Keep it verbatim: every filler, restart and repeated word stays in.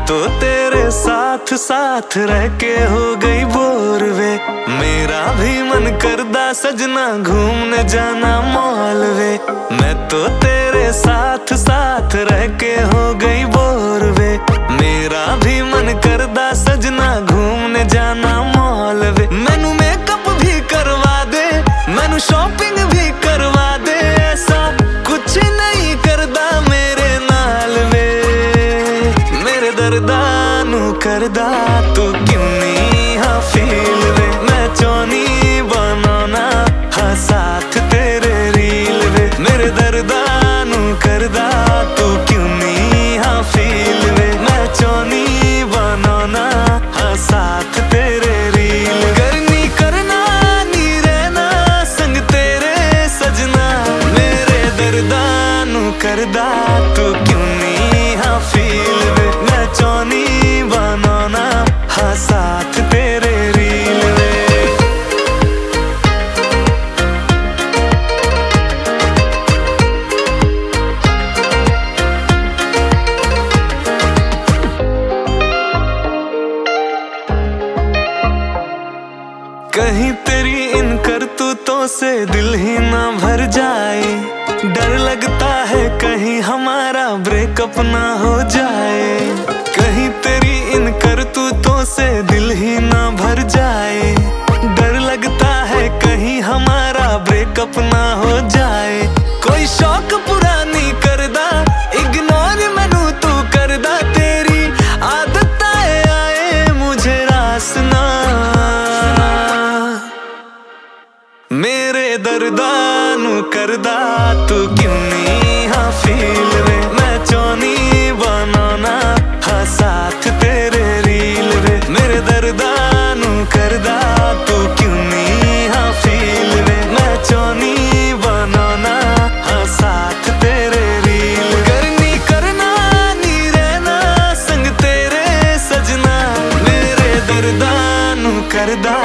तो तेरे साथ साथ रह के हो गई बोर वे। मेरा भी मन करदा सजना घूमने जाना मॉल वे। मैं तो तेरे साथ साथ रह के हो गई बोर वे। मेरा भी मन करदा सजना घूमने जाना मॉल वे। मैनू मेकअप भी करवा दे, मैनू शॉपिंग भी करवा दे, ऐसा कुछ नहीं करदा मेरे नाल वे। मेरे दर्दा नू करदा तू किन्नी हाँ फील वे। मैं चाहनी बनाना हाँ साथ तेरे रील वे। मेरे दर्दा नू करदा तू किन्नी हाँ फील वे। मैं चाहनी बनाना हाँ साथ तेरे रील। करनी करना नी रहना संग तेरे सजना। मेरे दर्दा नू करदा तू किन्नी हाँ फील वे। मैं चाहनी बनाना हाँ साथ तेरे रील वे। कहीं तेरी इन करतूतों से दिल ही ना भर जाए। डर लगता है कहीं हमारा ब्रेकअप ना हो जाए। कहीं तेरी इन करतूतों से दिल ही ना भर जाए। डर लगता है कहीं हमारा ब्रेकअप ना हो जाए। कोई शौक पूरा नहीं करदा, इग्नोर मैनू तू करदा। तेरी आदत आए आए मुझे रास ना। मेरे दर्दा नू करदा तू किन्नी हाँ फील वे। मैं चाहनी बनाना हाँ साथ तेरे रील वे। मेरे दर्दा नू करदा तू किन्नी हाँ फील वे। मैं चाहनी बनाना हाँ साथ तेरे रील। करनी करना नी रहना संग तेरे सजना। मेरे दर्दा नू करदा